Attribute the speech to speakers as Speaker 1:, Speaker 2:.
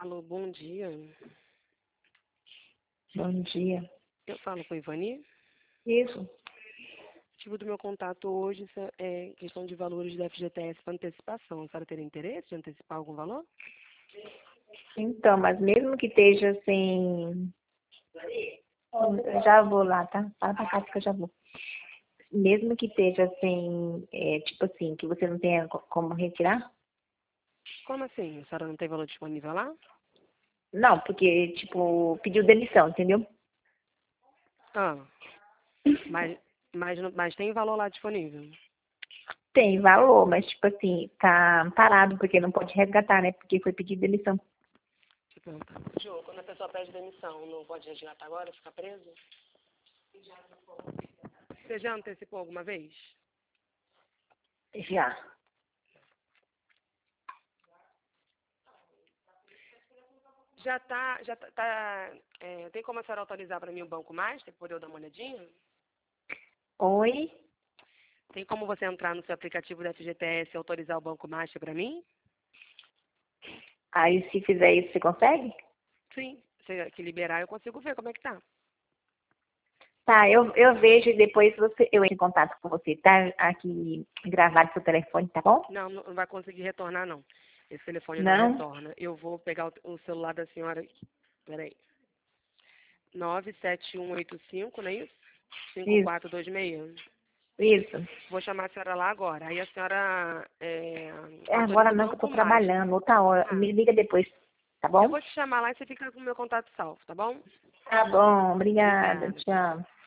Speaker 1: Alô, bom dia.
Speaker 2: Bom dia.
Speaker 1: Eu falo com a Ivani.
Speaker 2: Isso.
Speaker 1: O motivo do meu contato hoje é questão de valores da FGTS para antecipação. A senhora teria interesse de antecipar algum valor?
Speaker 2: Então, mas mesmo que esteja sem... Eu já vou lá, tá? Fala pra cá que eu já vou. Mesmo que esteja sem, tipo assim, que você não tenha como retirar?
Speaker 1: Como assim? A senhora não tem valor disponível lá?
Speaker 2: Não, porque, tipo, pediu demissão, entendeu?
Speaker 1: Ah, mas tem valor lá disponível.
Speaker 2: Tem valor, mas, tipo assim, tá parado, porque não pode resgatar, né? Porque foi pedido demissão.
Speaker 1: Tipo, Jô, quando a pessoa pede demissão, não pode resgatar agora, ficar preso? Você já antecipou alguma vez?
Speaker 2: Já.
Speaker 1: Tem como a senhora autorizar para mim o Banco Master, por eu dar uma olhadinha?
Speaker 2: Oi?
Speaker 1: Tem como você entrar no seu aplicativo da FGTS e autorizar o Banco Master para mim?
Speaker 2: Aí, se fizer isso, você consegue?
Speaker 1: Sim. Se que liberar, eu consigo ver como é que tá.
Speaker 2: Tá, eu vejo e depois eu entro em contato com você. Tá aqui gravado seu telefone, tá bom?
Speaker 1: Não, não vai conseguir retornar, não. Esse telefone não
Speaker 2: Não?
Speaker 1: retorna. Eu vou pegar o celular da senhora aqui. Peraí. 97185, não é isso?
Speaker 2: Isso,
Speaker 1: 5426.
Speaker 2: isso.
Speaker 1: Vou chamar a senhora lá agora. Aí a senhora
Speaker 2: Agora
Speaker 1: autoriza o
Speaker 2: não, que eu tô
Speaker 1: Banco Master.
Speaker 2: trabalhando, outra hora.
Speaker 1: Ah,
Speaker 2: Me liga depois, tá
Speaker 1: eu
Speaker 2: bom?
Speaker 1: vou te chamar lá e você fica com o meu contato salvo, tá bom?
Speaker 2: Tá bom, obrigada.
Speaker 1: Obrigada. Tchau.
Speaker 2: Tchau.